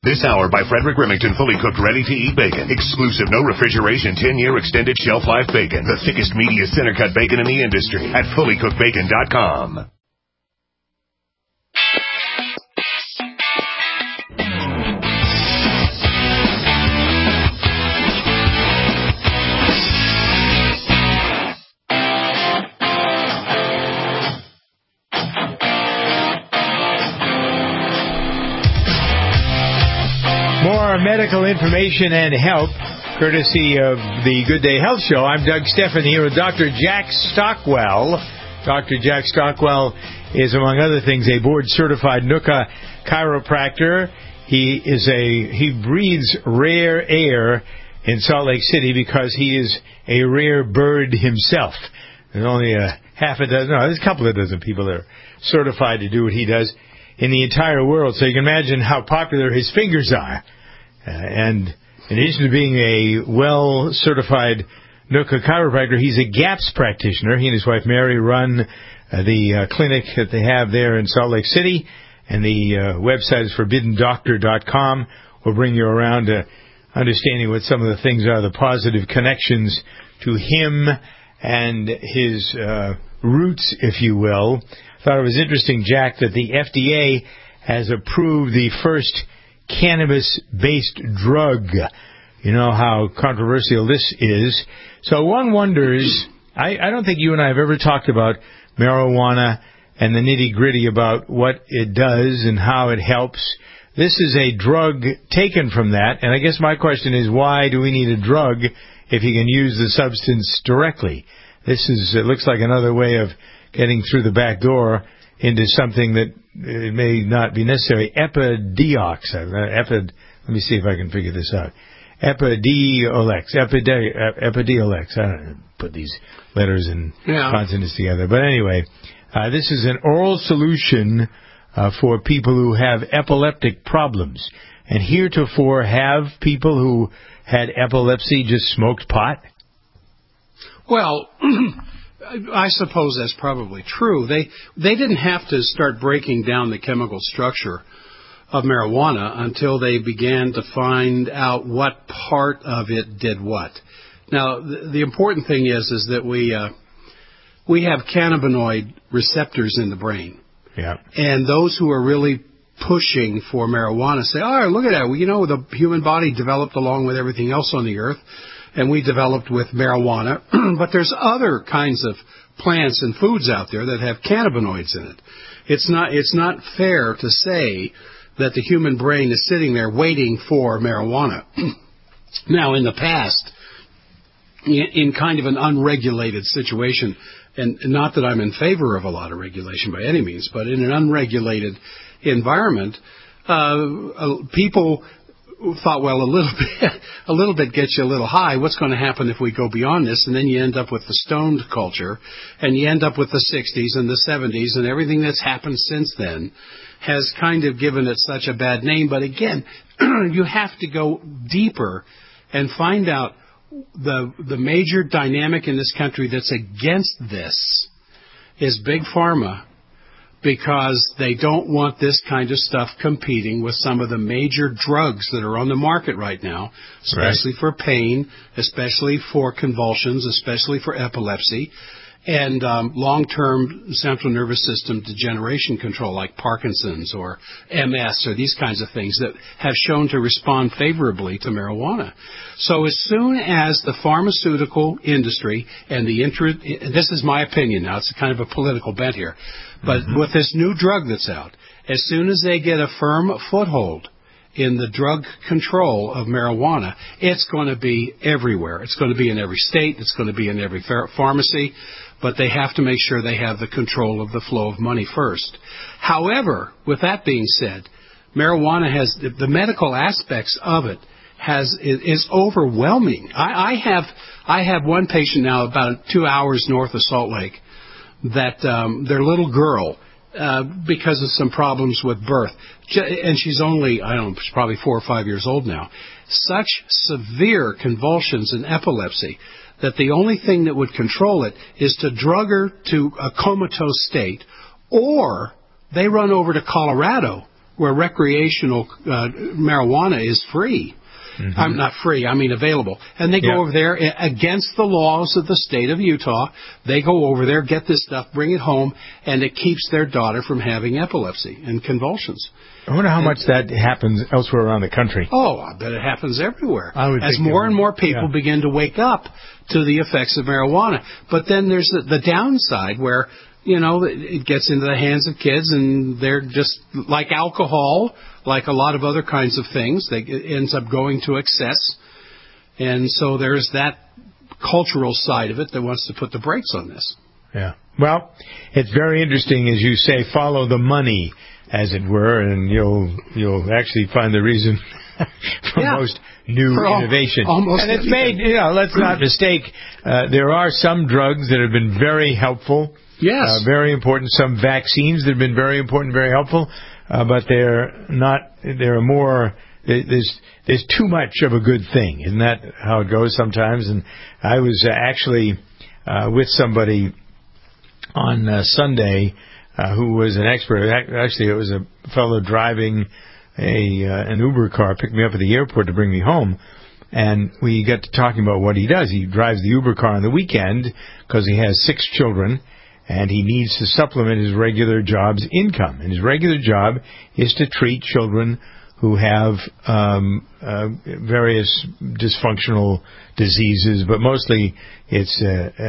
This hour by Frederick Remington, fully cooked, ready-to-eat bacon. Exclusive, no refrigeration, 10-year extended shelf life bacon. The thickest, meatiest center-cut bacon in the industry at fullycookedbacon.com. More medical information and help, courtesy of the Good Day Health Show. I'm Doug Stephan here with Dr. Jack Stockwell. Dr. Jack Stockwell is, among other things, a board-certified NUCCA chiropractor. He breathes rare air in Salt Lake City because he is a rare bird himself. There's only there's a couple of dozen people that are certified to do what he does in the entire world. So you can imagine how popular his fingers are. And in addition to being a well-certified NUCCA chiropractor, he's a GAPS practitioner. He and his wife Mary run the clinic that they have there in Salt Lake City. And the website is ForbiddenDoctor.com. We'll bring you around to understanding what some of the things are, the positive connections to him and his roots, if you will. I thought it was interesting, Jack, that the FDA has approved the first cannabis-based drug. You know how controversial this is. So one wonders, I don't think you and I have ever talked about marijuana and the nitty-gritty about what it does and how it helps. This is a drug taken from that, and I guess my question is, why do we need a drug if you can use the substance directly? It looks like another way of getting through the back door into something that it may not be necessary. Epidiolex. Let me see if I can figure this out. Epidiolex. I don't know, put these letters and consonants together. But anyway, this is an oral solution for people who have epileptic problems. And heretofore, have people who had epilepsy just smoked pot? Well, I suppose that's probably true. They didn't have to start breaking down the chemical structure of marijuana until they began to find out what part of it did what. Now, the important thing is that we have cannabinoid receptors in the brain. Yeah. And those who are really pushing for marijuana say, oh, look at that. Well, the human body developed along with everything else on the earth, and we developed with marijuana. But there's other kinds of plants and foods out there that have cannabinoids in it. It's not fair to say that the human brain is sitting there waiting for marijuana. Now, in the past, in kind of an unregulated situation, and not that I'm in favor of a lot of regulation by any means, but in an unregulated environment, people thought, well, a little bit gets you a little high. What's going to happen if we go beyond this? And then you end up with the stoned culture, and you end up with the 60s and the 70s, and everything that's happened since then has kind of given it such a bad name. But again, you have to go deeper and find out the major dynamic in this country that's against this is Big Pharma, because they don't want this kind of stuff competing with some of the major drugs that are on the market right now, especially for pain, especially for convulsions, especially for epilepsy, and long-term central nervous system degeneration control like Parkinson's or MS or these kinds of things that have shown to respond favorably to marijuana. So as soon as the pharmaceutical industry and this is my opinion now, it's kind of a political bent here, but with this new drug that's out, as soon as they get a firm foothold in the drug control of marijuana, it's going to be everywhere. It's going to be in every state. It's going to be in every pharmacy. But they have to make sure they have the control of the flow of money first. However, with that being said, marijuana has the medical aspects of it is overwhelming. I have one patient now about 2 hours north of Salt Lake that their little girl, because of some problems with birth, and she's only, she's probably 4 or 5 years old now, such severe convulsions and epilepsy that the only thing that would control it is to drug her to a comatose state, or they run over to Colorado where recreational marijuana is free. Mm-hmm. I'm not free, I mean available. And they go over there against the laws of the state of Utah. They go over there, get this stuff, bring it home, and it keeps their daughter from having epilepsy and convulsions. I wonder how much that happens elsewhere around the country. Oh, I bet it happens everywhere. As more and more people begin to wake up to the effects of marijuana. But then there's the downside where, you know, it gets into the hands of kids and they're just like alcohol, like a lot of other kinds of things. It ends up going to excess. And so there's that cultural side of it that wants to put the brakes on this. Yeah. Well, it's very interesting, as you say, follow the money, as it were, and you'll actually find the reason for most new innovation. And it's made, let's not mistake, there are some drugs that have been very helpful. Yes. Very important. Some vaccines that have been very important, very helpful, but they're more, there's too much of a good thing. Isn't that how it goes sometimes? And I was actually with somebody on Sunday who was an expert. Actually, it was a fellow driving an Uber car, picked me up at the airport to bring me home. And we got to talking about what he does. He drives the Uber car on the weekend because he has 6 children. And he needs to supplement his regular job's income. And his regular job is to treat children who have various dysfunctional diseases, but mostly it's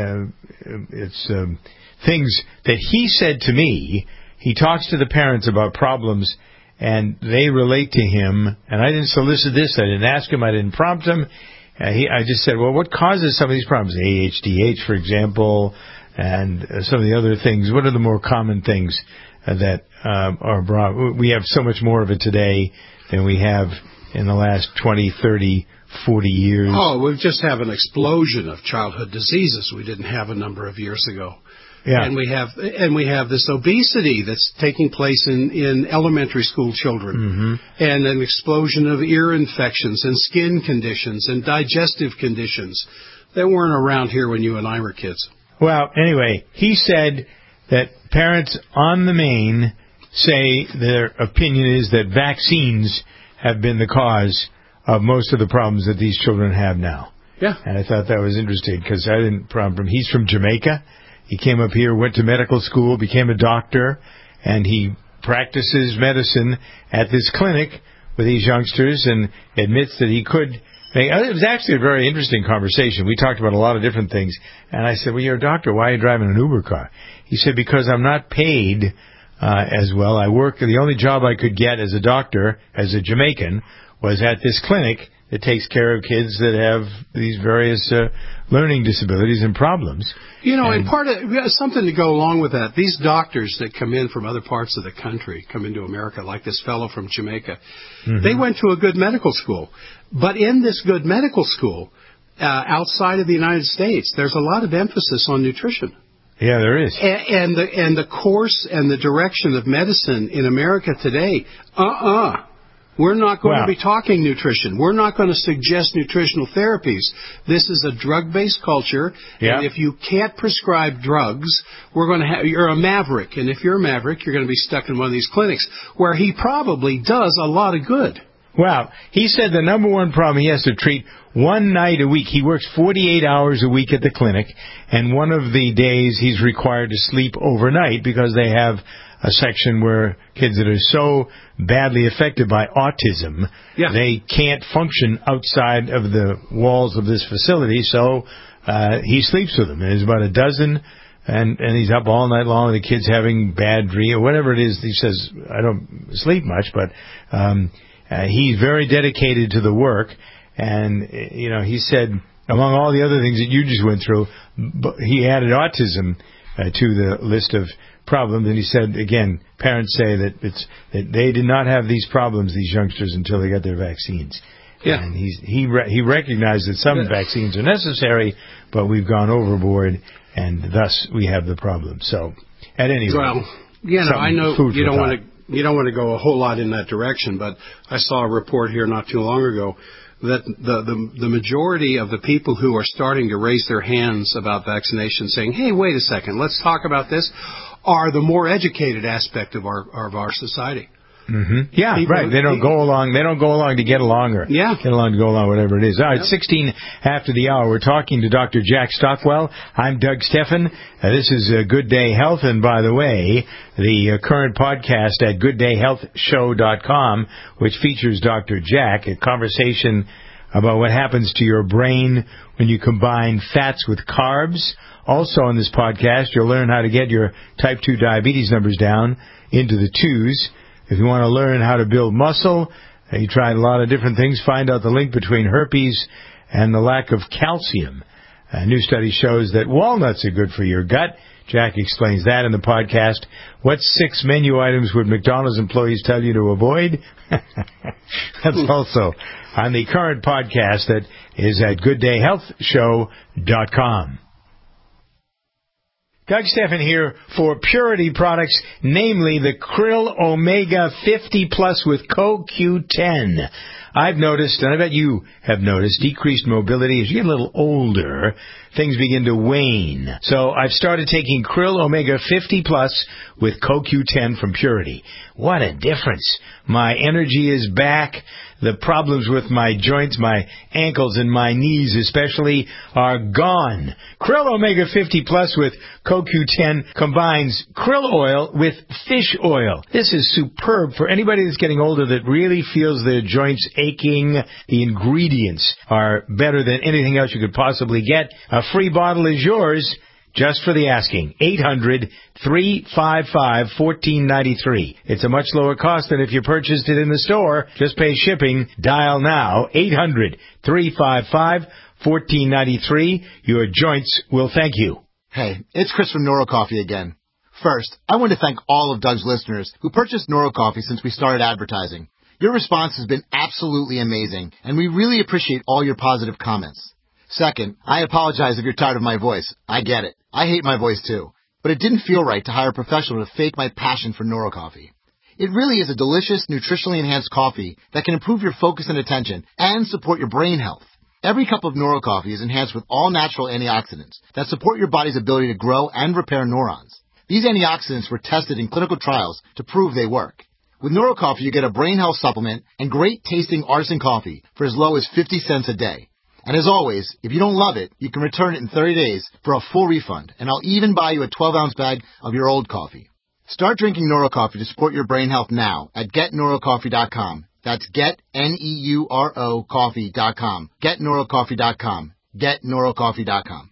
things that he said to me. He talks to the parents about problems, and they relate to him. And I didn't solicit this. I didn't ask him. I didn't prompt him. I just said, well, what causes some of these problems? ADHD, for example, and some of the other things. What are the more common things that are brought? We have so much more of it today than we have in the last 20, 30, 40 years. Oh, we just have an explosion of childhood diseases we didn't have a number of years ago. Yeah. And we have this obesity that's taking place in elementary school children, and an explosion of ear infections and skin conditions and digestive conditions that weren't around here when you and I were kids. Well, anyway, he said that parents on the main say their opinion is that vaccines have been the cause of most of the problems that these children have now. Yeah. And I thought that was interesting because I didn't prompt him. He's from Jamaica. He came up here, went to medical school, became a doctor, and he practices medicine at this clinic with these youngsters and admits that he could. It was actually a very interesting conversation. We talked about a lot of different things. And I said, well, you're a doctor. Why are you driving an Uber car? He said, because I'm not paid as well. I work, the only job I could get as a doctor, as a Jamaican, was at this clinic that takes care of kids that have these various learning disabilities and problems. And part of something to go along with that, these doctors that come in from other parts of the country, come into America, like this fellow from Jamaica, they went to a good medical school. But in this good medical school, outside of the United States, there's a lot of emphasis on nutrition. Yeah, there is. And the course and the direction of medicine in America today, we're not going to be talking nutrition. We're not going to suggest nutritional therapies. This is a drug-based culture, and if you can't prescribe drugs, you're a maverick. And if you're a maverick, you're going to be stuck in one of these clinics where he probably does a lot of good. Well, he said the number one problem he has to treat one night a week. He works 48 hours a week at the clinic, and one of the days he's required to sleep overnight because they have a section where kids that are so badly affected by autism, they can't function outside of the walls of this facility, so he sleeps with them. And there's about a dozen, and he's up all night long, and the kid's having bad dreams, or whatever it is. He says, I don't sleep much, but he's very dedicated to the work, and, he said, among all the other things that you just went through, he added autism to the list of problems, and he said, again, parents say that that they did not have these problems, these youngsters, until they got their vaccines. Yeah. And he recognized that some vaccines are necessary, but we've gone overboard, and thus we have the problem. So, at any rate, I know you don't want to go a whole lot in that direction, but I saw a report here not too long ago that the majority of the people who are starting to raise their hands about vaccination, saying, "Hey, wait a second, let's talk about this," are the more educated aspect of our society. Mm-hmm. Yeah, right. They don't go along. They don't go along to get along, or get along to go along, whatever it is. All right, 16 after the hour. We're talking to Dr. Jack Stockwell. I'm Doug Steffen. This is Good Day Health, and by the way, the current podcast at GoodDayHealthShow.com, which features Dr. Jack, a conversation about what happens to your brain when you combine fats with carbs. Also on this podcast, you'll learn how to get your type 2 diabetes numbers down into the 2s. If you want to learn how to build muscle, you tried a lot of different things, find out the link between herpes and the lack of calcium. A new study shows that walnuts are good for your gut. Jack explains that in the podcast. What 6 menu items would McDonald's employees tell you to avoid? That's also on the current podcast that is at GoodDayHealthShow.com. Doug Steffen here for Purity products, namely the Krill Omega 50 Plus with CoQ10. I've noticed, and I bet you have noticed, decreased mobility. As you get a little older, things begin to wane. So I've started taking Krill Omega 50 Plus with CoQ10 from Purity. What a difference. My energy is back. The problems with my joints, my ankles and my knees especially, are gone. Krill Omega 50 Plus with CoQ10 combines krill oil with fish oil. This is superb for anybody that's getting older that really feels their joints aching. The ingredients are better than anything else you could possibly get. A free bottle is yours. Just for the asking. 800-355-1493. It's a much lower cost than if you purchased it in the store. Just pay shipping. Dial now. 800-355-1493. Your joints will thank you. Hey, it's Chris from NeuroCoffee again. First, I want to thank all of Doug's listeners who purchased NeuroCoffee since we started advertising. Your response has been absolutely amazing, and we really appreciate all your positive comments. Second, I apologize if you're tired of my voice. I get it. I hate my voice too. But it didn't feel right to hire a professional to fake my passion for NeuroCoffee. It really is a delicious, nutritionally enhanced coffee that can improve your focus and attention and support your brain health. Every cup of NeuroCoffee is enhanced with all natural antioxidants that support your body's ability to grow and repair neurons. These antioxidants were tested in clinical trials to prove they work. With NeuroCoffee, you get a brain health supplement and great-tasting artisan coffee for as low as 50 cents a day. And as always, if you don't love it, you can return it in 30 days for a full refund, and I'll even buy you a 12-ounce bag of your old coffee. Start drinking NeuroCoffee to support your brain health now at GetNeuroCoffee.com. That's GetNeuroCoffee.com. GetNeuroCoffee.com. GetNeuroCoffee.com.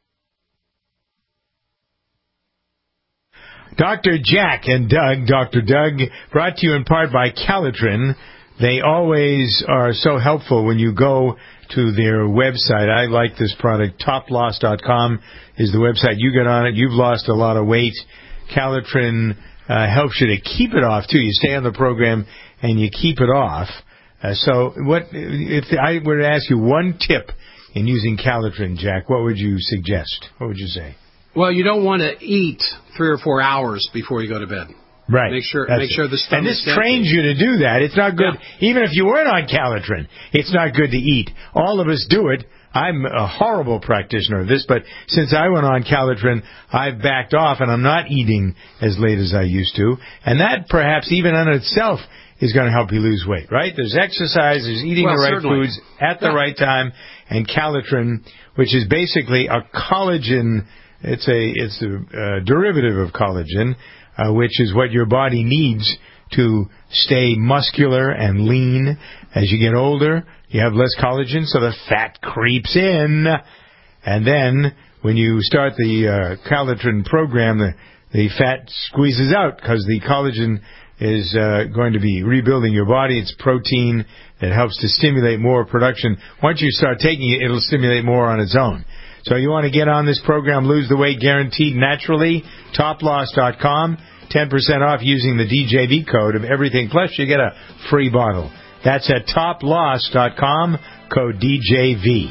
Dr. Jack and Doug, Dr. Doug, brought to you in part by Calitrin. They always are so helpful when you go to their website. I like this product. TopLoss.com is the website. You get on it. You've lost a lot of weight. Calitrin helps you to keep it off, too. You stay on the program and you keep it off. So if I were to ask you one tip in using Calitrin, Jack, what would you suggest? What would you say? Well, you don't want to eat 3 or 4 hours before you go to bed. Right. Make sure the stomach. And this trains you to do that. It's not good. Yeah. Even if you weren't on Calitrin, it's not good to eat. All of us do it. I'm a horrible practitioner of this, but since I went on Calitrin, I've backed off, and I'm not eating as late as I used to. And that, perhaps, even on itself, is going to help you lose weight, right? There's exercise, there's eating the right foods at the right time, and Calitrin, which is basically a collagen. It's a derivative of collagen, which is what your body needs to stay muscular and lean. As you get older, you have less collagen, so the fat creeps in. And then, when you start the Calitrin program, the fat squeezes out because the collagen is going to be rebuilding your body. It's protein that helps to stimulate more production. Once you start taking it, it'll stimulate more on its own. So you want to get on this program, lose the weight guaranteed naturally, toploss.com, 10% off using the DJV code of everything, plus you get a free bottle. That's at toploss.com, code DJV.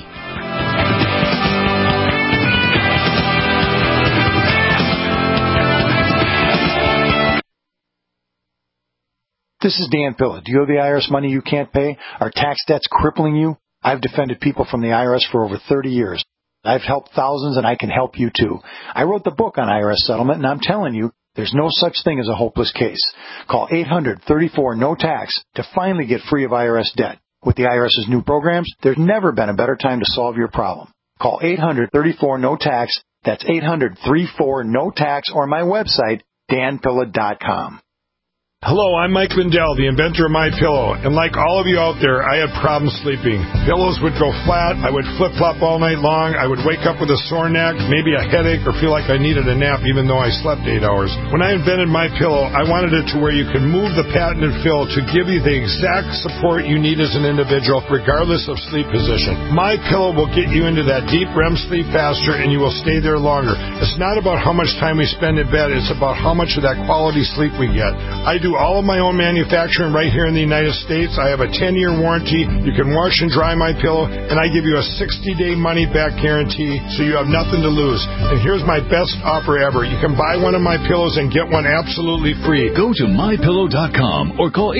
This is Dan Pilla. Do you owe the IRS money you can't pay? Are tax debts crippling you? I've defended people from the IRS for over 30 years. I've helped thousands, and I can help you too. I wrote the book on IRS settlement, and I'm telling you, There's no such thing as a hopeless case. Call 800-34-NO-TAX to finally get free of IRS debt. With the IRS's new programs, there's never been a better time to solve your problem. Call 800-34-NO-TAX. That's 800-34-NO-TAX, or my website, danpilla.com. Hello, I'm Mike Lindell, the inventor of MyPillow, and like all of you out there, I had problems sleeping. Pillows would go flat, I would flip-flop all night long, I would wake up with a sore neck, maybe a headache, or feel like I needed a nap even though I slept 8 hours. When I invented MyPillow, I wanted it to where you can move the patented fill to give you the exact support you need as an individual, regardless of sleep position. MyPillow will get you into that deep REM sleep faster, and you will stay there longer. It's not about how much time we spend in bed, it's about how much of that quality sleep we get. I do all of my own manufacturing right here in the United States. I have a 10-year warranty. You can wash and dry my pillow, and I give you a 60-day money-back guarantee, so you have nothing to lose. And here's my best offer ever. You can buy one of my pillows and get one absolutely free. Go to MyPillow.com or call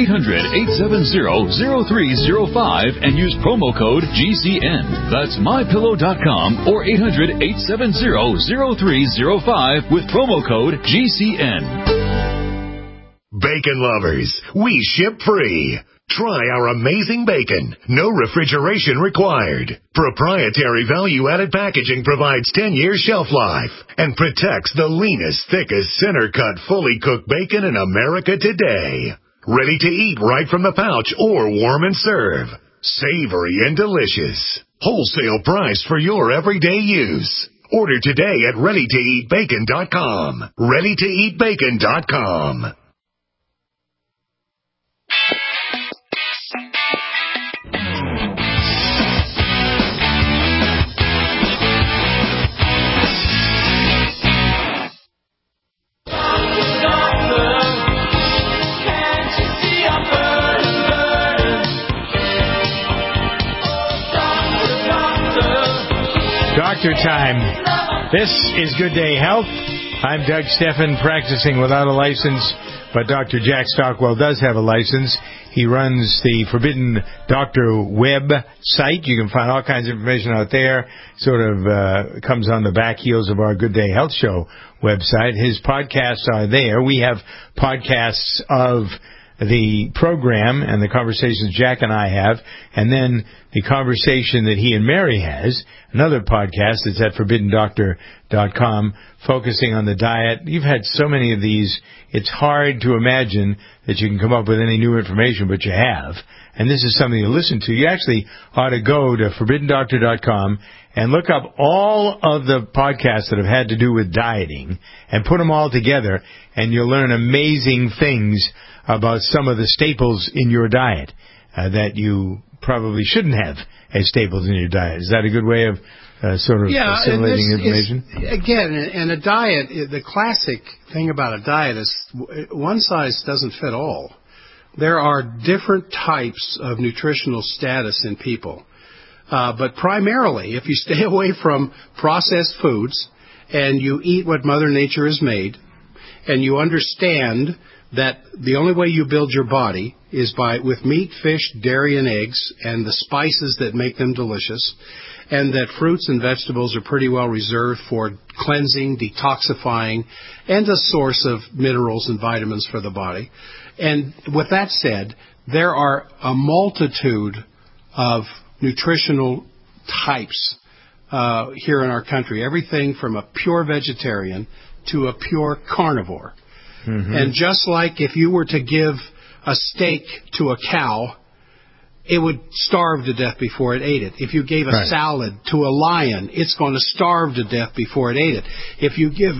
800-870-0305 and use promo code GCN. That's MyPillow.com or 800-870-0305 with promo code GCN. Bacon lovers, we ship free. Try our amazing bacon. No refrigeration required. Proprietary value-added packaging provides 10-year shelf life and protects the leanest, thickest, center-cut, fully cooked bacon in America today. Ready to eat right from the pouch or warm and serve. Savory and delicious. Wholesale price for your everyday use. Order today at ReadyToEatBacon.com. ReadyToEatBacon.com. Doctor time. This is Good Day Health. I'm Doug Steffen, practicing without a license, but Dr. Jack Stockwell does have a license. He runs the Forbidden Doctor web site. You can find all kinds of information out there. Sort of comes on the back heels of our Good Day Health Show website. His podcasts are there. We have podcasts of the program and the conversations Jack and I have, and then the conversation that he and Mary has, another podcast that's at ForbiddenDoctor.com, focusing on the diet. You've had so many of these, it's hard to imagine that you can come up with any new information, but you have. And this is something to listen to. You actually ought to go to ForbiddenDoctor.com and look up all of the podcasts that have had to do with dieting and put them all together, and you'll learn amazing things about some of the staples in your diet that you probably shouldn't have as staples in your diet. Is that a good way of assimilating information? Again, and a diet, the classic thing about a diet is one size doesn't fit all. There are different types of nutritional status in people. But primarily, if you stay away from processed foods and you eat what Mother Nature has made, and you understand that the only way you build your body is with meat, fish, dairy, and eggs, and the spices that make them delicious, and that fruits and vegetables are pretty well reserved for cleansing, detoxifying, and a source of minerals and vitamins for the body. And with that said, there are a multitude of nutritional types here in our country, everything from a pure vegetarian to a pure carnivore. Mm-hmm. And just like if you were to give a steak to a cow, it would starve to death before it ate it. If you gave a salad to a lion, it's going to starve to death before it ate it. If you give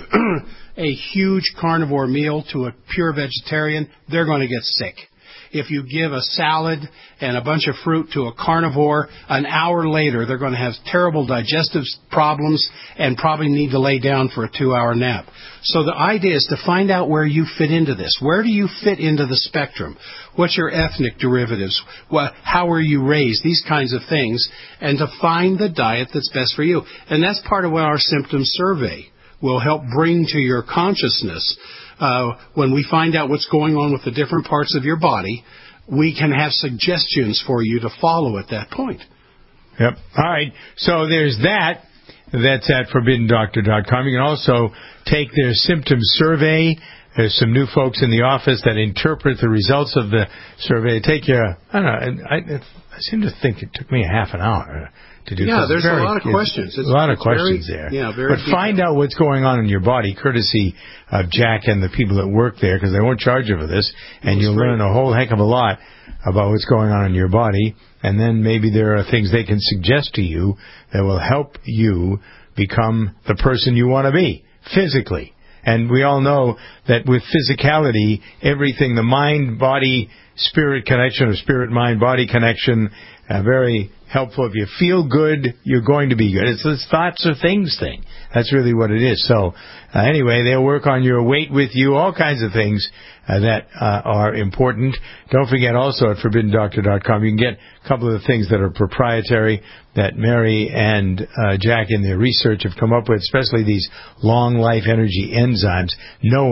a huge carnivore meal to a pure vegetarian, they're going to get sick. If you give a salad and a bunch of fruit to a carnivore, an hour later they're going to have terrible digestive problems and probably need to lay down for a 2-hour nap. So the idea is to find out where you fit into this. Where do you fit into the spectrum? What's your ethnic derivatives? How were you raised? These kinds of things. And to find the diet that's best for you. And that's part of what our symptom survey will help bring to your consciousness. When we find out what's going on with the different parts of your body, we can have suggestions for you to follow at that point. Yep. All right. So there's that. That's at ForbiddenDoctor.com. You can also take their symptom survey. There's some new folks in the office that interpret the results of the survey. Take you, I don't know, I seem to think it took me a half an hour to do. Yeah, there's a lot of questions. A lot of questions there. Yeah, but find out what's going on in your body, courtesy of Jack and the people that work there, because they won't charge you for this, and you'll learn a whole heck of a lot about what's going on in your body, and then maybe there are things they can suggest to you that will help you become the person you want to be, physically. And we all know that with physicality, everything, the mind-body-spirit connection, or spirit-mind-body connection, very helpful. If you feel good, you're going to be good. It's this thoughts or things thing. That's really what it is. So, anyway, they'll work on your weight with you, all kinds of things that are important. Don't forget also at ForbiddenDoctor.com, you can get a couple of the things that are proprietary that Mary and Jack in their research have come up with, especially these long life energy enzymes. No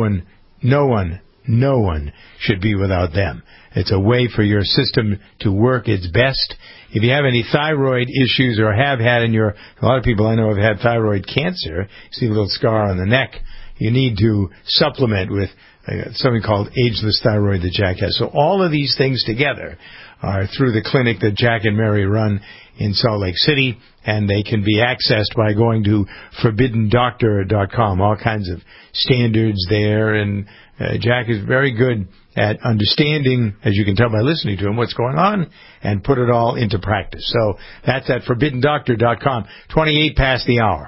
one should be without them. It's a way for your system to work its best. If you have any thyroid issues or have had a lot of people I know have had thyroid cancer, you see a little scar on the neck, you need to supplement with something called ageless thyroid that Jack has. So all of these things together are through the clinic that Jack and Mary run in Salt Lake City, and they can be accessed by going to ForbiddenDoctor.com. All kinds of standards there, and Jack is very good at understanding, as you can tell by listening to him, what's going on, and put it all into practice. So that's at ForbiddenDoctor.com, 28 past the hour.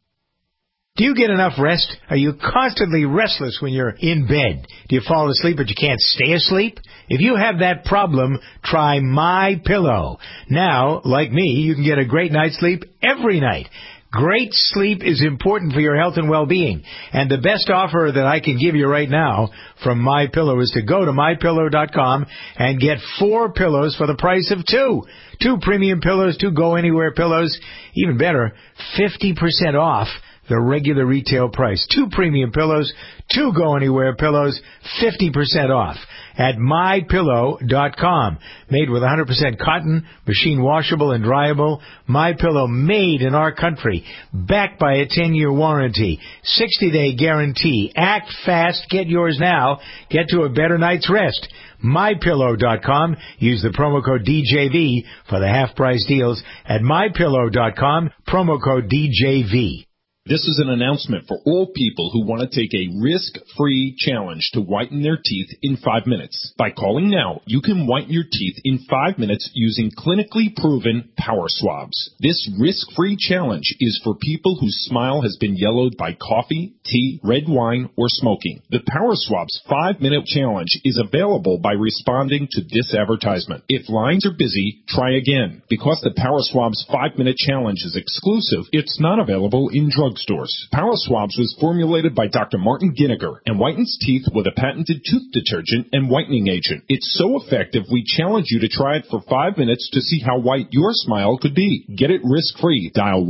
Do you get enough rest? Are you constantly restless when you're in bed? Do you fall asleep but you can't stay asleep? If you have that problem, try MyPillow. Now, like me, you can get a great night's sleep every night. Great sleep is important for your health and well-being. And the best offer that I can give you right now from MyPillow is to go to MyPillow.com and get 4 pillows for the price of 2. 2 premium pillows, 2 go-anywhere pillows. Even better, 50% off the regular retail price. 2 premium pillows, 2 go-anywhere pillows, 50% off at MyPillow.com. Made with 100% cotton, machine washable and dryable. MyPillow made in our country. Backed by a 10-year warranty. 60-day guarantee. Act fast. Get yours now. Get to a better night's rest. MyPillow.com. Use the promo code DJV for the half-price deals at MyPillow.com. Promo code DJV. This is an announcement for all people who want to take a risk-free challenge to whiten their teeth in 5 minutes. By calling now, you can whiten your teeth in 5 minutes using clinically proven power swabs. This risk-free challenge is for people whose smile has been yellowed by coffee, tea, red wine, or smoking. The Power Swabs 5-minute challenge is available by responding to this advertisement. If lines are busy, try again. Because the Power Swabs 5-minute challenge is exclusive, it's not available in drugstores. Power Swabs was formulated by Dr. Martin Ginniger and whitens teeth with a patented tooth detergent and whitening agent. It's so effective, we challenge you to try it for 5 minutes to see how white your smile could be. Get it risk-free. Dial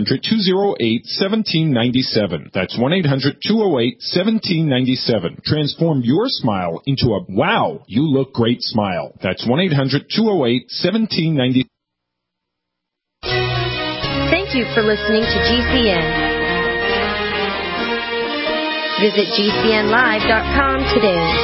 1-800-208-1797. That's 1-800-208-1797. Transform your smile into a wow, you look great smile. That's 1-800-208-1797. Thank you for listening to GCN. Visit GCNlive.com today.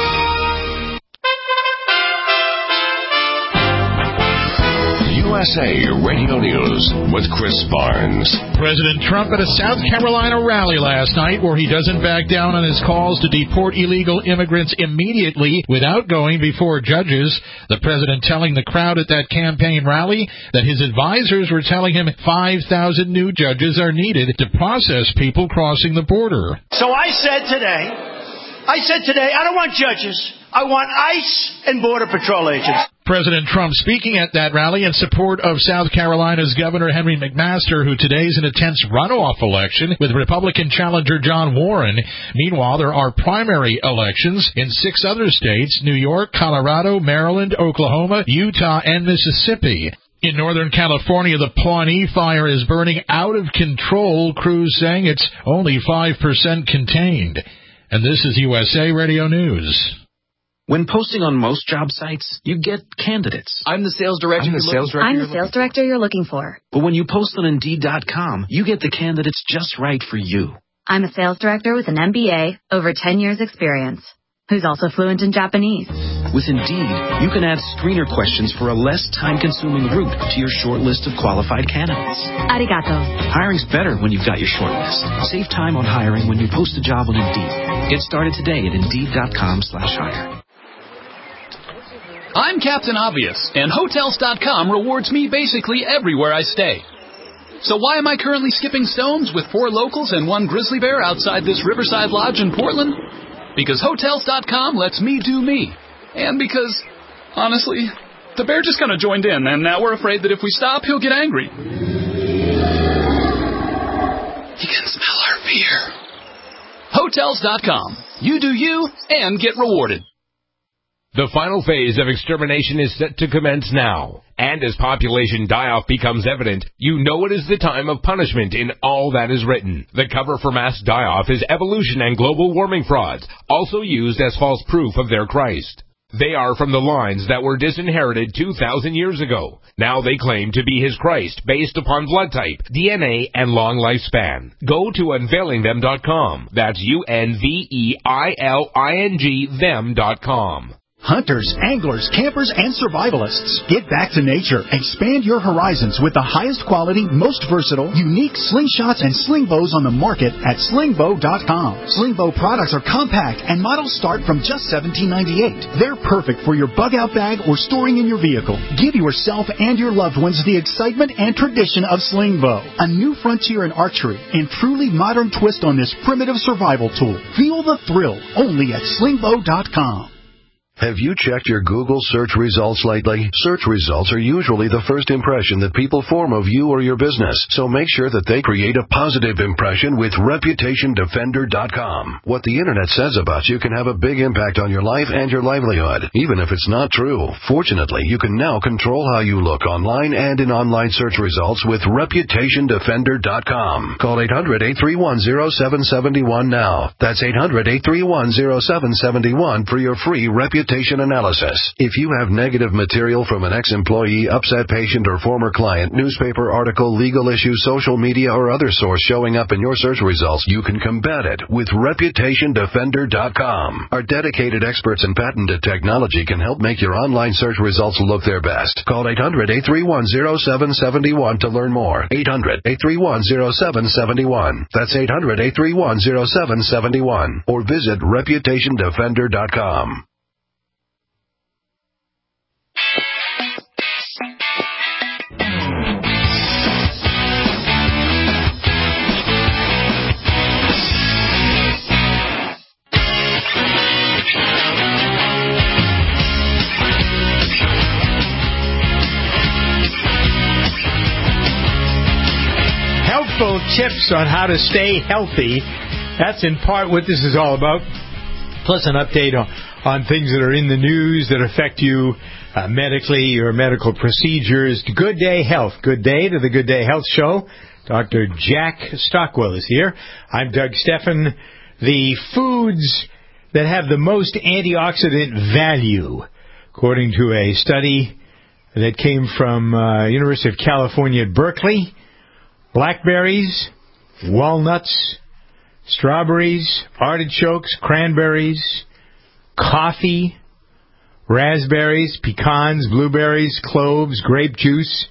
USA Radio News with Chris Barnes. President Trump at a South Carolina rally last night where he doesn't back down on his calls to deport illegal immigrants immediately without going before judges. The president telling the crowd at that campaign rally that his advisors were telling him 5,000 new judges are needed to process people crossing the border. So I said today, I don't want judges. I want ICE and Border Patrol agents. President Trump speaking at that rally in support of South Carolina's Governor Henry McMaster, who today's in a tense runoff election with Republican challenger John Warren. Meanwhile, there are primary elections in 6 other states: New York, Colorado, Maryland, Oklahoma, Utah, and Mississippi. In Northern California, the Pawnee fire is burning out of control. Crews saying it's only 5% contained. And this is USA Radio News. When posting on most job sites, you get candidates. I'm the sales director. I'm the sales director you're looking for. But when you post on Indeed.com, you get the candidates just right for you. I'm a sales director with an MBA, over 10 years experience, who's also fluent in Japanese. With Indeed, you can add screener questions for a less time-consuming route to your short list of qualified candidates. Arigato. Hiring's better when you've got your short list. Save time on hiring when you post a job on Indeed. Get started today at Indeed.com/hire. I'm Captain Obvious, and Hotels.com rewards me basically everywhere I stay. So why am I currently skipping stones with 4 locals and 1 grizzly bear outside this Riverside Lodge in Portland? Because Hotels.com lets me do me. And because, honestly, the bear just kind of joined in, and now we're afraid that if we stop, he'll get angry. He can smell our fear. Hotels.com. You do you, and get rewarded. The final phase of extermination is set to commence now. And as population die-off becomes evident, you know it is the time of punishment in all that is written. The cover for mass die-off is evolution and global warming frauds, also used as false proof of their Christ. They are from the lines that were disinherited 2,000 years ago. Now they claim to be his Christ based upon blood type, DNA, and long lifespan. Go to unveilingthem.com. That's UNVEILING them.com. Hunters, anglers, campers, and survivalists. Get back to nature. Expand your horizons with the highest quality, most versatile, unique slingshots and sling bows on the market at slingbow.com. Slingbow products are compact and models start from just $17.98. They're perfect for your bug out bag or storing in your vehicle. Give yourself and your loved ones the excitement and tradition of Slingbow, a new frontier in archery and truly modern twist on this primitive survival tool. Feel the thrill only at slingbow.com. Have you checked your Google search results lately? Search results are usually the first impression that people form of you or your business, so make sure that they create a positive impression with ReputationDefender.com. What the internet says about you can have a big impact on your life and your livelihood, even if it's not true. Fortunately, you can now control how you look online and in online search results with ReputationDefender.com. Call 800-831-0771 now. That's 800-831-0771 for your free reputation analysis. If you have negative material from an ex-employee, upset patient, or former client, newspaper article, legal issue, social media, or other source showing up in your search results, you can combat it with ReputationDefender.com. Our dedicated experts in patented technology can help make your online search results look their best. Call 800-831-0771 to learn more. 800-831-0771. That's 800-831-0771. Or visit ReputationDefender.com. Helpful tips on how to stay healthy. That's in part what this is all about. Plus an update on things that are in the news that affect you medically, your medical procedures. Good Day Health. Good day to the Good Day Health Show. Dr. Jack Stockwell is here. I'm Doug Steffen. The foods that have the most antioxidant value, according to a study that came from University of California at Berkeley: blackberries, walnuts, strawberries, artichokes, cranberries, coffee, raspberries, pecans, blueberries, cloves, grape juice,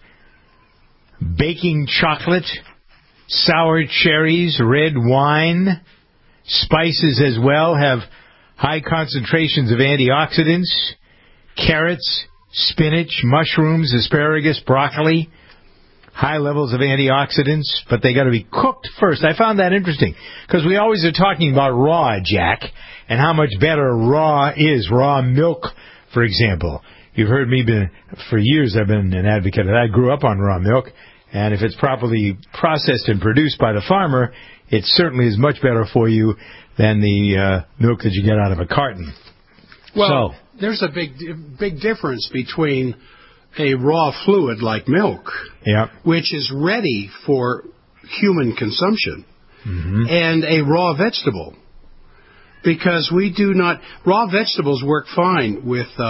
baking chocolate, sour cherries, red wine. Spices as well have high concentrations of antioxidants. Carrots, spinach, mushrooms, asparagus, broccoli, high levels of antioxidants, but they got to be cooked first. I found that interesting because we always are talking about raw, Jack, and how much better raw is. Raw milk, for example. You've heard me, for years I've been an advocate of that. I grew up on raw milk, and if it's properly processed and produced by the farmer, it certainly is much better for you than the milk that you get out of a carton. Well, there's a big difference between a raw fluid like milk, which is ready for human consumption, and a raw vegetable. Because raw vegetables work fine with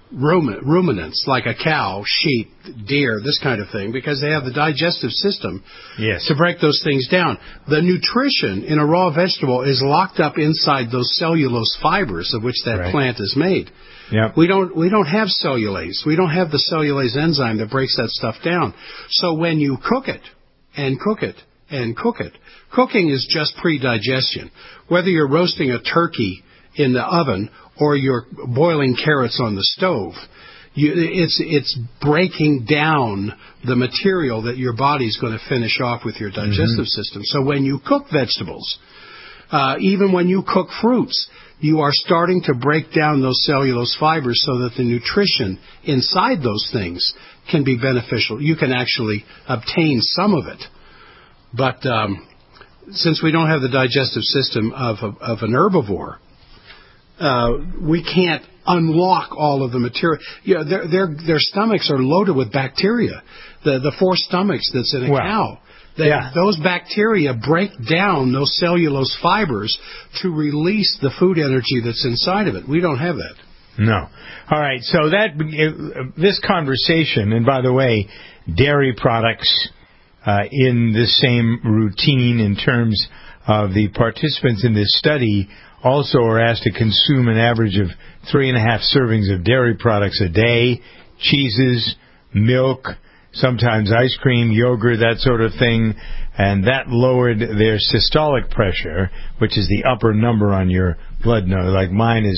ruminants, like a cow, sheep, deer, this kind of thing, because they have the digestive system to break those things down. The nutrition in a raw vegetable is locked up inside those cellulose fibers of which that plant is made. Yep. We don't have cellulase. We don't have the cellulase enzyme that breaks that stuff down. So when you cook it and cook it and cook it, cooking is just pre-digestion. Whether you're roasting a turkey in the oven or you're boiling carrots on the stove, it's breaking down the material that your body's going to finish off with your digestive system. So when you cook vegetables, even when you cook fruits, you are starting to break down those cellulose fibers so that the nutrition inside those things can be beneficial. You can actually obtain some of it. But since we don't have the digestive system of an herbivore, we can't unlock all of the material. Their stomachs are loaded with bacteria. The 4 stomachs that's in a cow. Those bacteria break down those cellulose fibers to release the food energy that's inside of it. We don't have that. No. All right. So this conversation, and by the way, dairy products in this same routine in terms of the participants in this study also are asked to consume an average of 3.5 servings of dairy products a day, cheeses, milk, sometimes ice cream, yogurt, that sort of thing, and that lowered their systolic pressure, which is the upper number on your blood number. Like mine is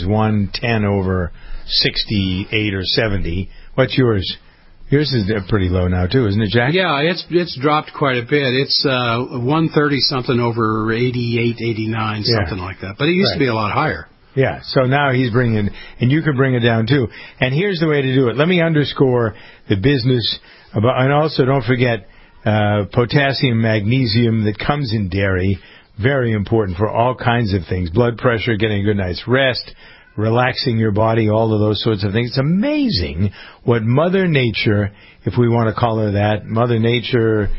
110/68 or 70. What's yours? Yours is pretty low now, too, isn't it, Jack? Yeah, it's dropped quite a bit. It's 130-something over 88, 89, something like that. But it used to be a lot higher. Yeah, so now he's bringing, and you can bring it down, too. And here's the way to do it. Let me underscore the business about, and also don't forget potassium, magnesium that comes in dairy, very important for all kinds of things. Blood pressure, getting a good night's rest, relaxing your body, all of those sorts of things. It's amazing what Mother Nature, if we want to call her that, Mother Nature,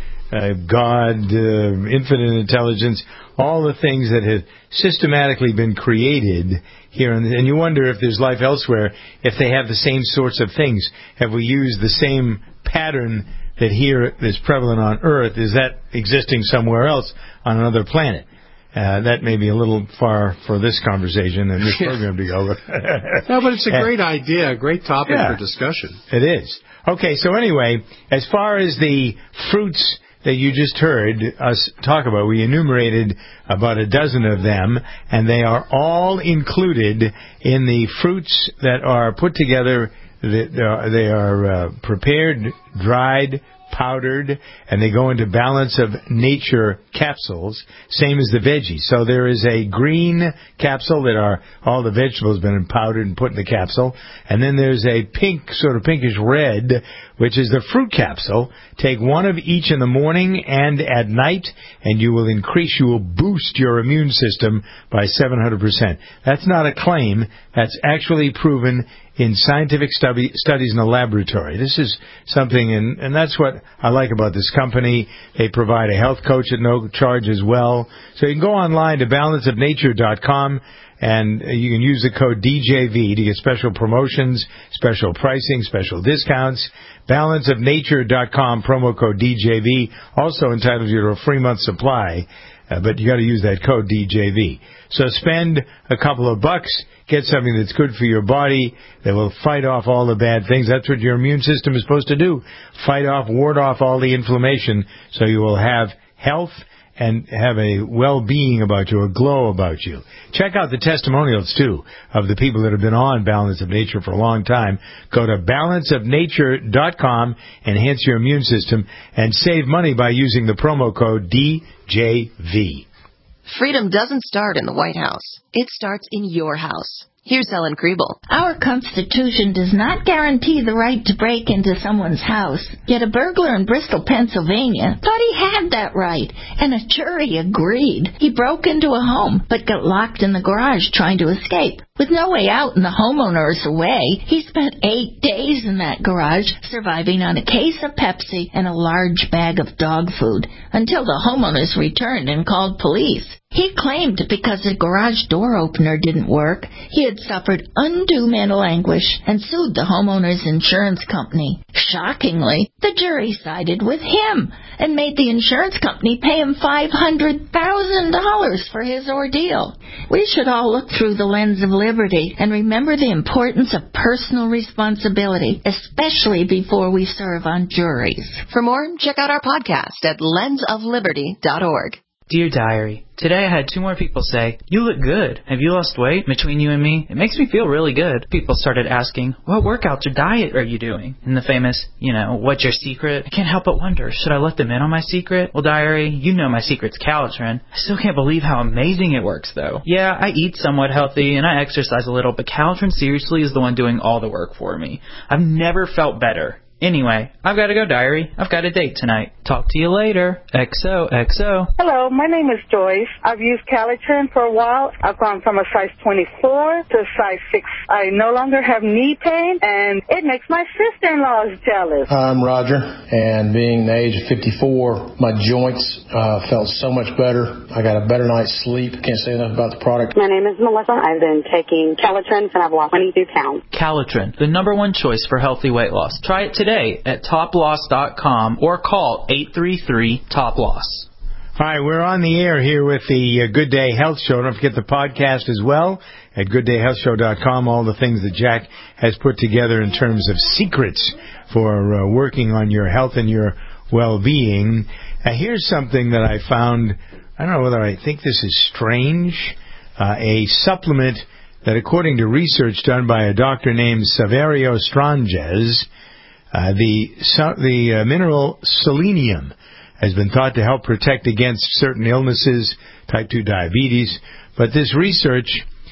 God, infinite intelligence, all the things that have systematically been created here. And you wonder if there's life elsewhere, if they have the same sorts of things. Have we used the same pattern that here is prevalent on Earth? Is that existing somewhere else on another planet? That may be a little far for this conversation and this program to go. No, but it's a great idea, a great topic for discussion. It is. Okay, so anyway, as far as the fruits that you just heard us talk about, we enumerated about a dozen of them, and they are all included in the fruits that are put together. They are prepared, dried, powdered, and they go into Balance of Nature capsules, same as the veggies. So there is a green capsule that are all the vegetables been powdered and put in the capsule, and then there's a pink, sort of pinkish red, which is the fruit capsule. Take one of each in the morning and at night, and you will boost your immune system by 700%. That's not a claim. That's actually proven in scientific studies in a laboratory. This is something, and that's what I like about this company. They provide a health coach at no charge as well. So you can go online to balanceofnature.com, and you can use the code DJV to get special promotions, special pricing, special discounts. Balanceofnature.com, promo code DJV, also entitles you to a free month supply, but you got to use that code DJV. So spend a couple of bucks, get something that's good for your body, that will fight off all the bad things. That's what your immune system is supposed to do. Fight off, ward off all the inflammation, so you will have health and have a well-being about you, a glow about you. Check out the testimonials, too, of the people that have been on Balance of Nature for a long time. Go to balanceofnature.com, enhance your immune system, and save money by using the promo code DJV. Freedom doesn't start in the White House. It starts in your house. Here's Ellen Kriebel. Our Constitution does not guarantee the right to break into someone's house. Yet a burglar in Bristol, Pennsylvania, thought he had that right, and a jury agreed. He broke into a home, but got locked in the garage trying to escape. With no way out and the homeowners away, he spent 8 days in that garage, surviving on a case of Pepsi and a large bag of dog food, until the homeowners returned and called police. He claimed because the garage door opener didn't work, he had suffered undue mental anguish and sued the homeowner's insurance company. Shockingly, the jury sided with him and made the insurance company pay him $500,000 for his ordeal. We should all look through the lens of liberty and remember the importance of personal responsibility, especially before we serve on juries. For more, check out our podcast at lensofliberty.org. Dear Diary, today I had 2 more people say, "You look good. Have you lost weight?" Between you and me, it makes me feel really good. People started asking, "What workouts or diet are you doing?" And the famous, "What's your secret?" I can't help but wonder, should I let them in on my secret? Well, Diary, you know my secret's Calitrin. I still can't believe how amazing it works, though. Yeah, I eat somewhat healthy and I exercise a little, but Calitrin seriously is the one doing all the work for me. I've never felt better. Anyway, I've got to go, Diary. I've got a date tonight. Talk to you later. XOXO. Hello, my name is Joyce. I've used Calitrin for a while. I've gone from a size 24 to a size 6. I no longer have knee pain, and it makes my sister-in-law jealous. I'm Roger, and being the age of 54, my joints felt so much better. I got a better night's sleep. Can't say enough about the product. My name is Melissa. I've been taking Calitrin, and I've lost 22 pounds. Calitrin, the #1 choice for healthy weight loss. Try it today at toploss.com or call 833-TOP-LOSS. All right, we're on the air here with the Good Day Health Show. Don't forget the podcast as well at gooddayhealthshow.com. All the things that Jack has put together in terms of secrets for working on your health and your well-being. Here's something that I found. I don't know whether I think this is strange. A supplement that, according to research done by a doctor named Saverio Stranges, the mineral selenium has been thought to help protect against certain illnesses, type 2 diabetes. But this research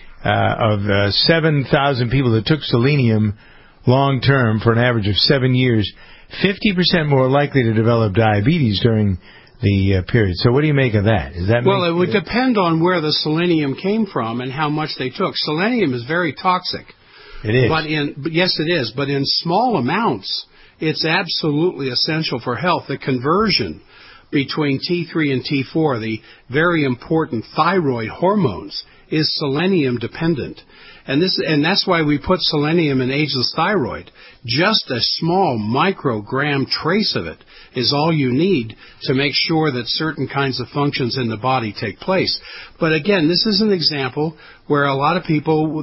of 7,000 people that took selenium long-term for an average of 7 years, 50% more likely to develop diabetes during the period. So what do you make of that? Well, it would depend on where the selenium came from and how much they took. Selenium is very toxic. It is. But yes, it is. But in small amounts, it's absolutely essential for health. The conversion between T3 and T4, the very important thyroid hormones, is selenium dependent. And that's why we put selenium in ageless thyroid. Just a small microgram trace of it is all you need to make sure that certain kinds of functions in the body take place. But again, this is an example where a lot of people,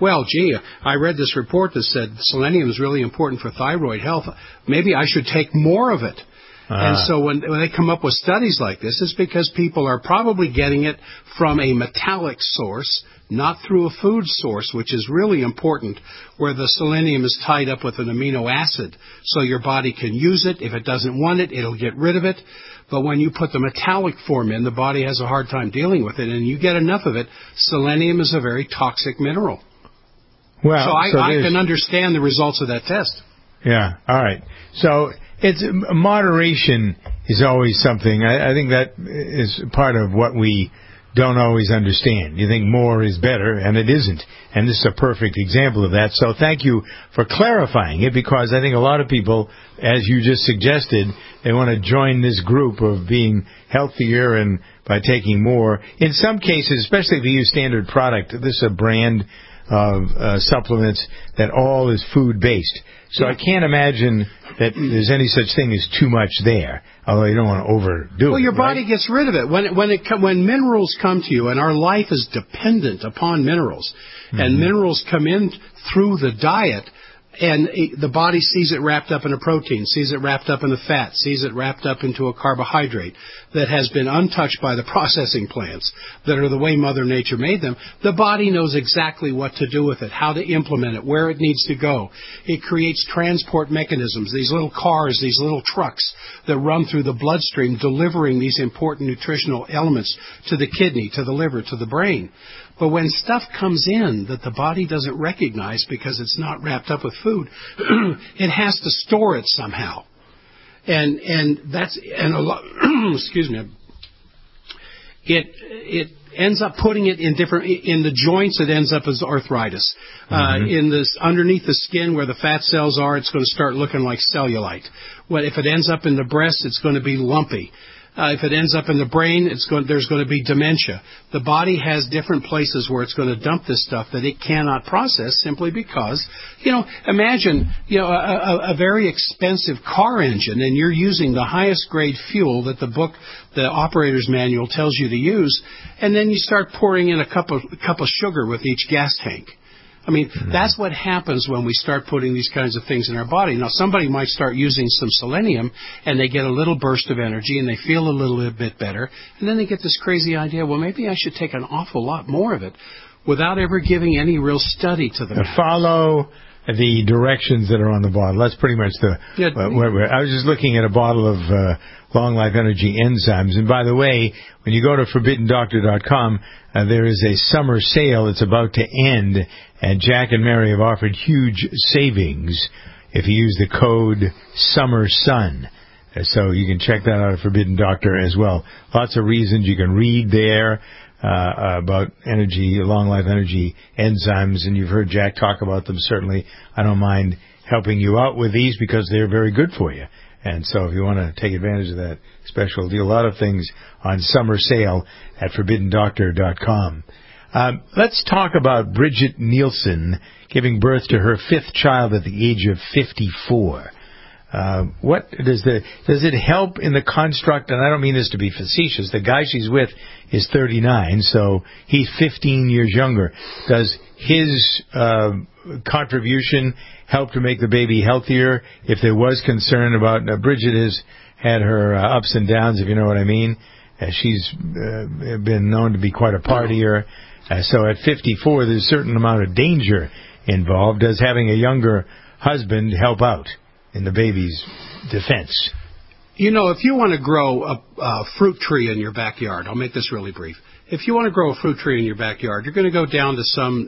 I read this report that said selenium is really important for thyroid health. Maybe I should take more of it. And so when they come up with studies like this, it's because people are probably getting it from a metallic source, not through a food source, which is really important, where the selenium is tied up with an amino acid, so your body can use it. If it doesn't want it, it'll get rid of it. But when you put the metallic form in, the body has a hard time dealing with it, and you get enough of it. Selenium is a very toxic mineral. Well, so I can understand the results of that test. Yeah, all right. So moderation is always something. I think that is part of what we don't always understand. You think more is better, and it isn't. And this is a perfect example of that. So thank you for clarifying it, because I think a lot of people, as you just suggested, they want to join this group of being healthier and by taking more. In some cases, especially if you use standard product, this is a brand of supplements that all is food-based. So I can't imagine that there's any such thing as too much there, although you don't want to overdo it. Well, your body gets rid of it. When minerals come to you, and our life is dependent upon minerals, and minerals come in through the diet, and the body sees it wrapped up in a protein, sees it wrapped up in a fat, sees it wrapped up into a carbohydrate that has been untouched by the processing plants that are the way Mother Nature made them. The body knows exactly what to do with it, how to implement it, where it needs to go. It creates transport mechanisms, these little cars, these little trucks that run through the bloodstream, delivering these important nutritional elements to the kidney, to the liver, to the brain. But when stuff comes in that the body doesn't recognize because it's not wrapped up with food, it has to store it somehow. And a lot, excuse me. it ends up putting it in the joints. It ends up as arthritis. In this underneath the skin where the fat cells are, it's going to start looking like cellulite. If it ends up in the breast, it's going to be lumpy. If it ends up in the brain, there's going to be dementia. The body has different places where it's going to dump this stuff that it cannot process simply because, imagine, a very expensive car engine and you're using the highest grade fuel that the operator's manual tells you to use, and then you start pouring in a cup of sugar with each gas tank. I mean, that's what happens when we start putting these kinds of things in our body. Now, somebody might start using some selenium, and they get a little burst of energy, and they feel a little bit better, and then they get this crazy idea, well, maybe I should take an awful lot more of it, without ever giving any real study to the matter. Follow the directions that are on the bottle. That's pretty much I was just looking at a bottle of Long Life Energy enzymes. And by the way, when you go to ForbiddenDoctor.com, there is a summer sale that's about to end, and Jack and Mary have offered huge savings if you use the code SUMMERSUN. So you can check that out at Forbidden Doctor as well. Lots of reasons you can read there about energy, Long Life Energy enzymes, and you've heard Jack talk about them. Certainly, I don't mind helping you out with these because they're very good for you. And so if you want to take advantage of that special deal, a lot of things on summer sale at ForbiddenDoctor.com. Let's talk about Bridget Nielsen giving birth to her 5th child at the age of 54. What does it help in the construct? And I don't mean this to be facetious. The guy she's with is 39, so he's 15 years younger. Does his contribution help to make the baby healthier? If there was concern about Bridget has had her ups and downs, if you know what I mean. She's been known to be quite a partier. So at 54, there's a certain amount of danger involved. Does having a younger husband help out in the baby's defense? If you want to grow a fruit tree in your backyard, I'll make this really brief. If you want to grow a fruit tree in your backyard, you're going to go down to some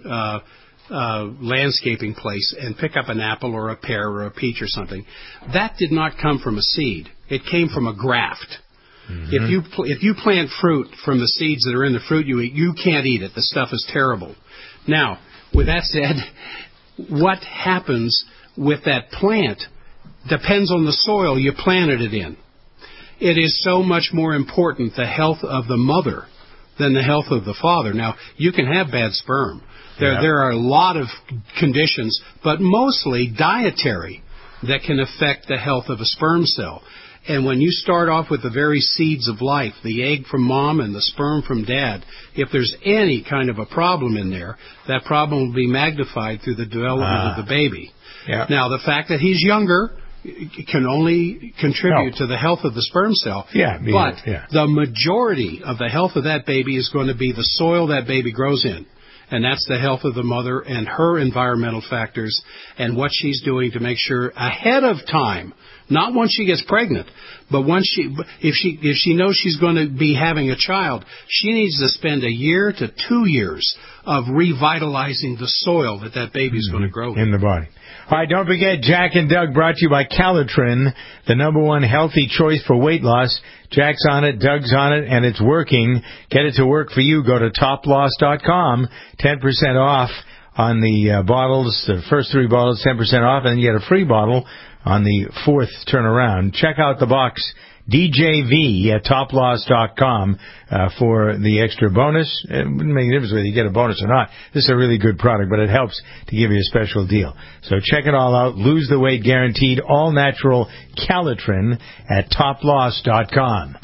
landscaping place and pick up an apple or a pear or a peach or something. That did not come from a seed. It came from a graft. Mm-hmm. If you plant fruit from the seeds that are in the fruit you eat, you can't eat it. The stuff is terrible. Now, with that said, what happens with that plant depends on the soil you planted it in. It is so much more important, the health of the mother, than the health of the father. Now, you can have bad sperm. There are a lot of conditions, but mostly dietary, that can affect the health of a sperm cell. And when you start off with the very seeds of life, the egg from mom and the sperm from dad, if there's any kind of a problem in there, that problem will be magnified through the development of the baby. Yeah. Now, the fact that he's younger can only contribute to the health of the sperm cell. The majority of the health of that baby is going to be the soil that baby grows in. And that's the health of the mother and her environmental factors and what she's doing to make sure ahead of time, not once she gets pregnant, but if she knows she's going to be having a child, she needs to spend a year to 2 years of revitalizing the soil that baby's going to grow in the body. All right, don't forget, Jack and Doug brought to you by Calitrin, the #1 healthy choice for weight loss. Jack's on it, Doug's on it, and it's working. Get it to work for you. Go to toploss.com, 10% off on the bottles, the first 3 bottles, 10% off, and you get a free bottle on the 4th turnaround. Check out the box DJV at toploss.com for the extra bonus. It wouldn't make a difference whether you get a bonus or not. This is a really good product, but it helps to give you a special deal. So check it all out. Lose the weight guaranteed. All natural Calitrin at toploss.com.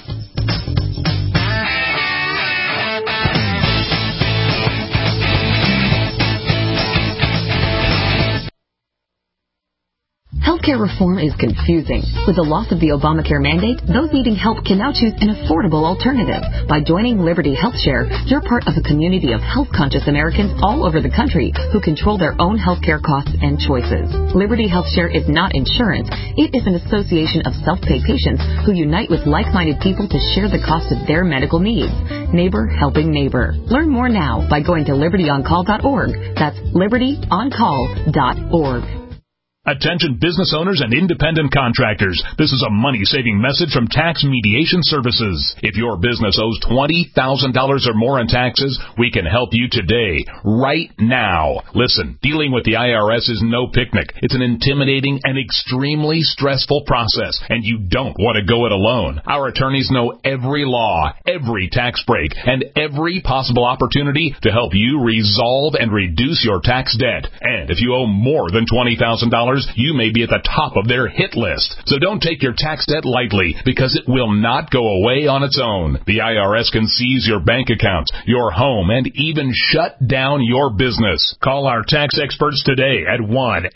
Healthcare reform is confusing. With the loss of the Obamacare mandate, those needing help can now choose an affordable alternative. By joining Liberty HealthShare, you're part of a community of health-conscious Americans all over the country who control their own healthcare costs and choices. Liberty HealthShare is not insurance. It is an association of self-pay patients who unite with like-minded people to share the cost of their medical needs. Neighbor helping neighbor. Learn more now by going to libertyoncall.org. That's libertyoncall.org. Attention business owners and independent contractors. This is a money-saving message from Tax Mediation Services. If your business owes $20,000 or more in taxes, we can help you today, right now. Listen, dealing with the IRS is no picnic. It's an intimidating and extremely stressful process, and you don't want to go it alone. Our attorneys know every law, every tax break, and every possible opportunity to help you resolve and reduce your tax debt. And if you owe more than $20,000, you may be at the top of their hit list. So don't take your tax debt lightly, because it will not go away on its own. The IRS can seize your bank accounts, your home, and even shut down your business. Call our tax experts today at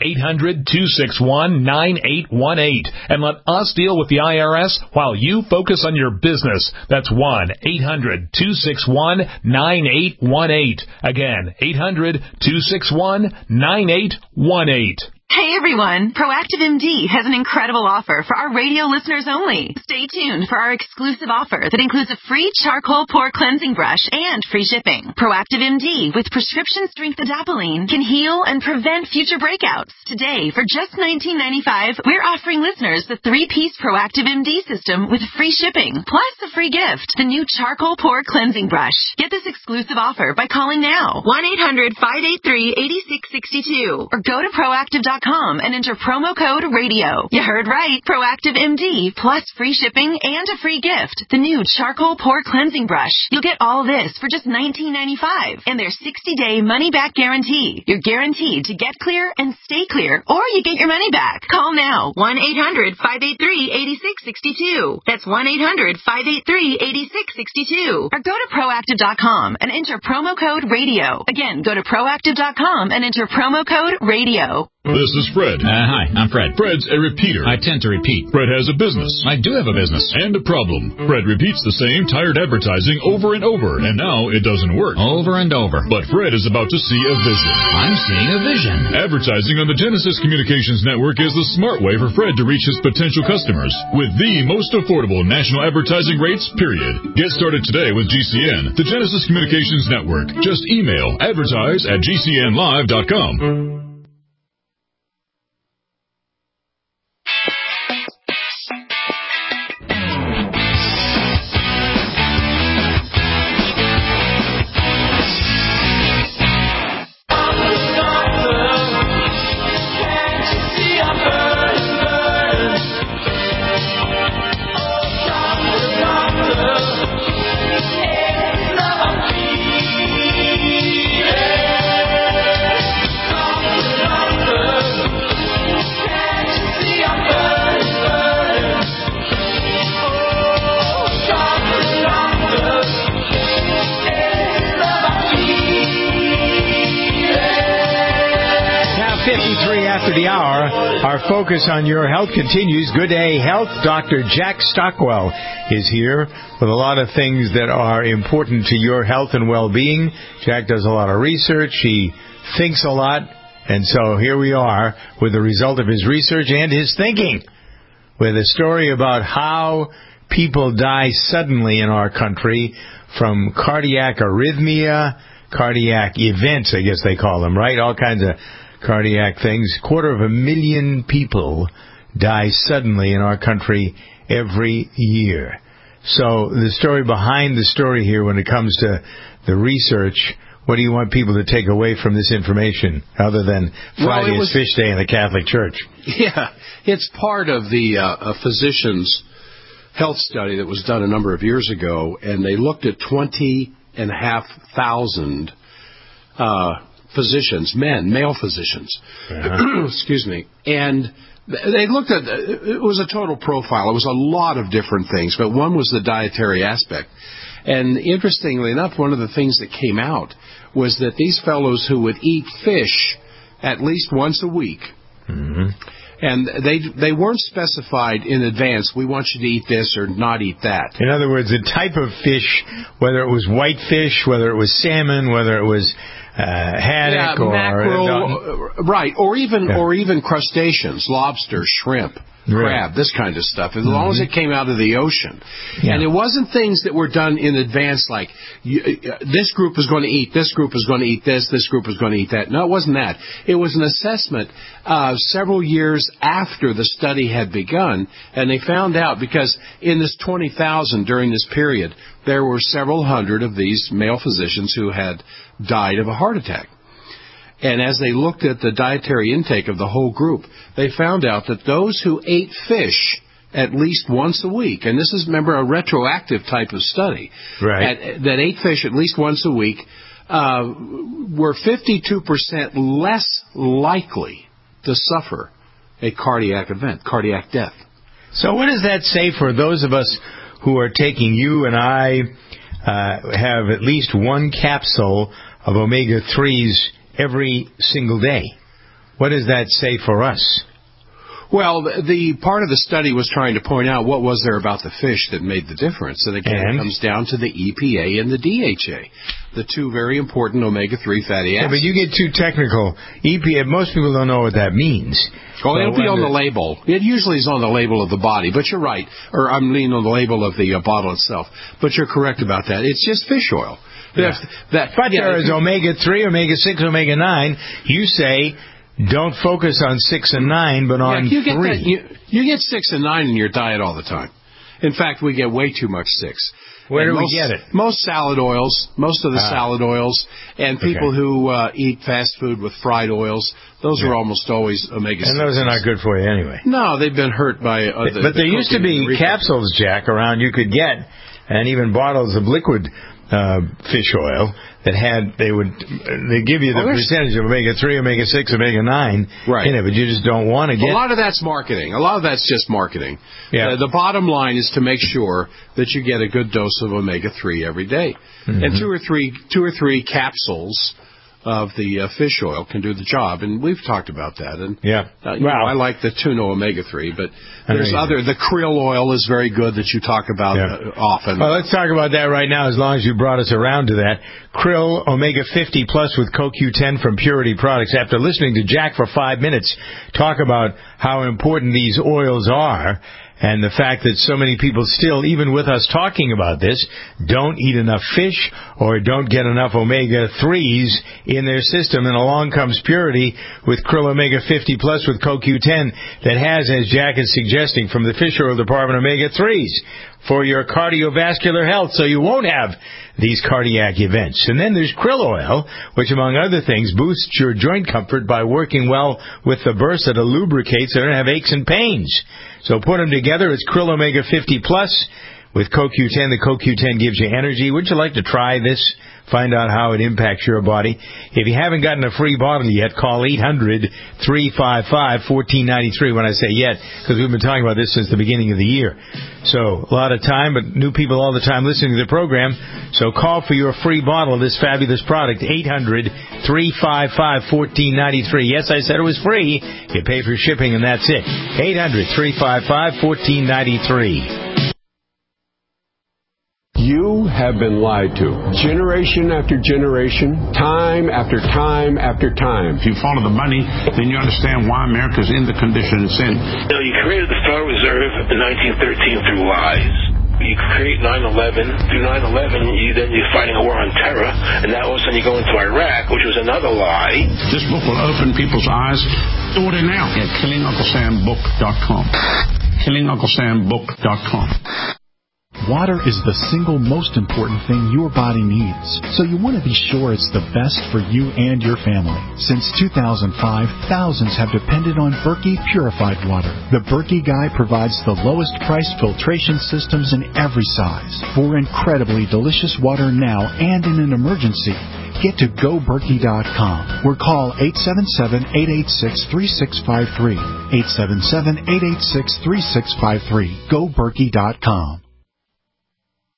1-800-261-9818 and let us deal with the IRS while you focus on your business. That's 1-800-261-9818. Again, 800-261-9818. Hey everyone, Proactive MD has an incredible offer for our radio listeners only. Stay tuned for our exclusive offer that includes a free charcoal pore cleansing brush and free shipping. Proactive MD with prescription strength adapalene can heal and prevent future breakouts. Today, for just $19.95, we're offering listeners the 3-piece Proactive MD system with free shipping, plus a free gift, the new charcoal pore cleansing brush. Get this exclusive offer by calling now, 1-800-583-8662, or go to proactive.com and enter promo code RADIO. You heard right. Proactive MD plus free shipping and a free gift. The new charcoal pore cleansing brush. You'll get all this for just $19.95 and their 60-day money-back guarantee. You're guaranteed to get clear and stay clear, or you get your money back. Call now. 1-800-583-8662. That's 1-800-583-8662. Or go to proactive.com and enter promo code RADIO. Again, go to proactive.com and enter promo code RADIO. This is Fred. Hi, I'm Fred. Fred's a repeater. I tend to repeat. Fred has a business. I do have a business. And a problem. Fred repeats the same tired advertising over and over, and now it doesn't work. Over and over. But Fred is about to see a vision. I'm seeing a vision. Advertising on the Genesis Communications Network is the smart way for Fred to reach his potential customers with the most affordable national advertising rates, period. Get started today with GCN, the Genesis Communications Network. Just email advertise@gcnlive.com. After the hour, our focus on your health continues. Good Day Health. Dr. Jack Stockwell is here with a lot of things that are important to your health and well-being. Jack does a lot of research. He thinks a lot. And so here we are with the result of his research and his thinking, with a story about how people die suddenly in our country from cardiac arrhythmia, cardiac events, I guess they call them, right? All kinds of cardiac things. 250,000 people die suddenly in our country every year. So the story behind the story here, when it comes to the research, what do you want people to take away from this information, other than Friday is Fish Day in the Catholic Church? Yeah, it's part of the physician's health study that was done a number of years ago, and they looked at 20,500 physicians, male physicians, excuse me, and they looked at, it was a total profile. It was a lot of different things, but one was the dietary aspect. And interestingly enough, one of the things that came out was that these fellows who would eat fish at least once a week, and they weren't specified in advance, we want you to eat this or not eat that. In other words, the type of fish, whether it was white fish, whether it was salmon, whether it was haddock mackerel, right? Or even crustaceans, lobster, shrimp, crab, this kind of stuff. As long as it came out of the ocean, and it wasn't things that were done in advance, like this group is going to eat this group is going to eat this group is going to eat that. No, it wasn't that. It was an assessment several years after the study had begun, and they found out because in this 20,000 during this period, there were several hundred of these male physicians who had died of a heart attack. And as they looked at the dietary intake of the whole group, they found out that those who ate fish at least once a week, and this is, remember, a retroactive type of study, that ate fish at least once a week, were 52% less likely to suffer a cardiac event, cardiac death. So what does that say for those of us who are taking, you and I have at least one capsule of omega-3s every single day? What does that say for us? Well, the part of the study was trying to point out what was there about the fish that made the difference. And again, it comes down to the EPA and the DHA, the two very important omega-3 fatty acids. Yeah, but you get too technical. EPA, most people don't know what that means. Well, it'll be on the label. It usually is on the label of the body, but you're right. Or I'm leaning on the label of the bottle itself. But you're correct about that. It's just fish oil. Yeah. But there is omega-3, omega-6, omega-9. You say don't focus on 6 and 9, but on 3. You get 6 and 9 in your diet all the time. In fact, we get way too much 6. Where do we get it? Most salad oils, most of the salad oils, and people who eat fast food with fried oils, those are almost always omega-6. And those are not good for you anyway. No, they've been hurt by But there used to be capsules, Jack, around you could get, and even bottles of liquid fish oil that they give you the percentage of omega-3, omega-6, omega-9 in it, but you just don't want to get. A lot of that's marketing. A lot of that's just marketing. Yeah. The bottom line is to make sure that you get a good dose of omega-3 every day, and two or three capsules of the fish oil can do the job, and we've talked about that. And I like the tuna omega-3, but there's the krill oil is very good that you talk about often. Well, let's talk about that right now, as long as you brought us around to that. Krill omega-50 plus with CoQ10 from Purity Products. After listening to Jack for 5 minutes talk about how important these oils are, and the fact that so many people still, even with us talking about this, don't eat enough fish or don't get enough omega-3s in their system. And along comes Purity with Krill Omega-50 Plus with CoQ10 that has, as Jack is suggesting, from the fish oil department, omega-3s for your cardiovascular health, so you won't have these cardiac events. And then there's krill oil, which, among other things, boosts your joint comfort by working well with the bursa to lubricate so you don't have aches and pains. So put them together. It's Krill Omega-50 Plus with CoQ10. The CoQ10 gives you energy. Would you like to try this? Find out how it impacts your body. If you haven't gotten a free bottle yet, call 800-355-1493 when I say yet, because we've been talking about this since the beginning of the year. So a lot of time, but new people all the time listening to the program. So call for your free bottle of this fabulous product, 800-355-1493. Yes, I said it was free. You pay for shipping, and that's it. 800-355-1493. You have been lied to. Generation after generation, time after time after time. If you follow the money, then you understand why America's in the condition it's in. You created the Federal Reserve in 1913 through lies. You create 9/11. Through 9/11, you're fighting a war on terror, and now all of a sudden you go into Iraq, which was another lie. This book will open people's eyes. Order now at KillingUncleSamBook.com. KillingUncleSamBook.com. Water is the single most important thing your body needs, so you want to be sure it's the best for you and your family. Since 2005, thousands have depended on Berkey purified water. The Berkey Guy provides the lowest price filtration systems in every size. For incredibly delicious water now and in an emergency, get to GoBerkey.com or call 877-886-3653. 877-886-3653. GoBerkey.com.